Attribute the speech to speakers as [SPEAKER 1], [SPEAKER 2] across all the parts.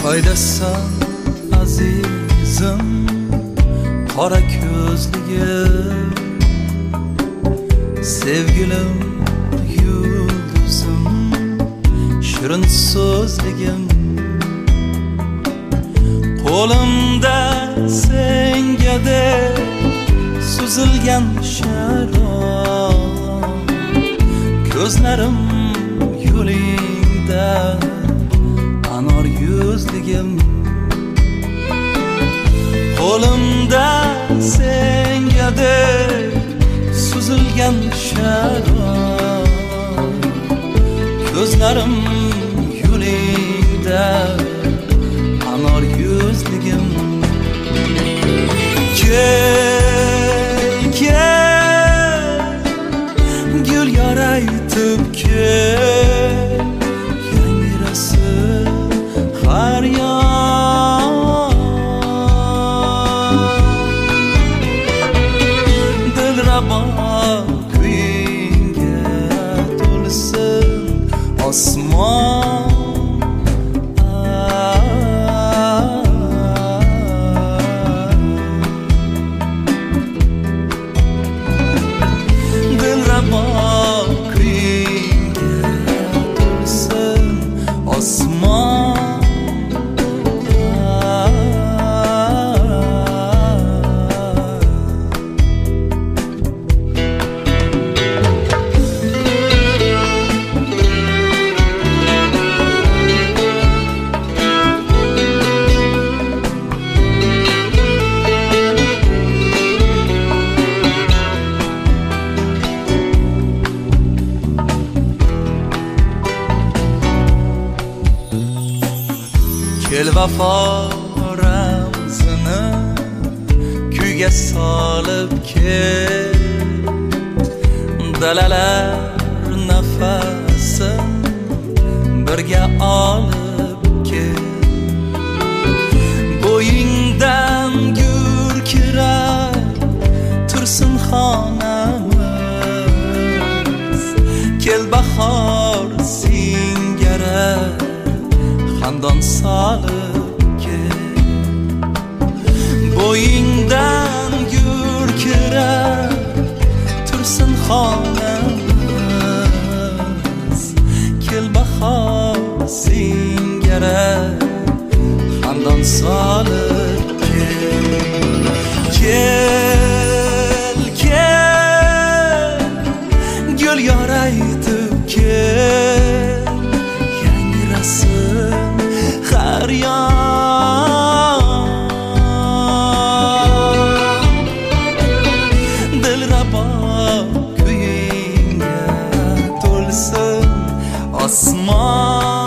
[SPEAKER 1] Qaydasan azizim, qora ko'zligim, sevgilim, yulduzim, shirin so'zligim. Qo'limda sengadek suzilgan sharob, ko'zlarim yo'lingda anor yuzligim. Qo'limda sengadek suzilgan sharob, ko'zlarim yo'lingda anor yuzligim. Kel, kel, gul yoraytib kel, yangrasi har yon. Dilrabo kuyingga to'lsin osmon. Kel vafo ramzini kuyga solib kel, dalalar nafasin birga olib kel. Bo'yingdan gurkirar tursin xonamiz, kel bahor singari xandon solib kel. Bo'yingdan gurkirar tursin xonamiz, kel bahor singari xandon solib kel. Kel, kel, gul yoraytib kel, yangrasin har yon. Dilrabo kuyingga to'lsin osmon.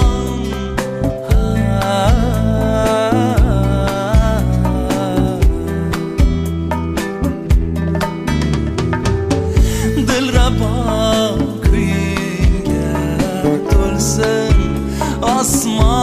[SPEAKER 1] Dilrabo kuyingga to'lsin osmon.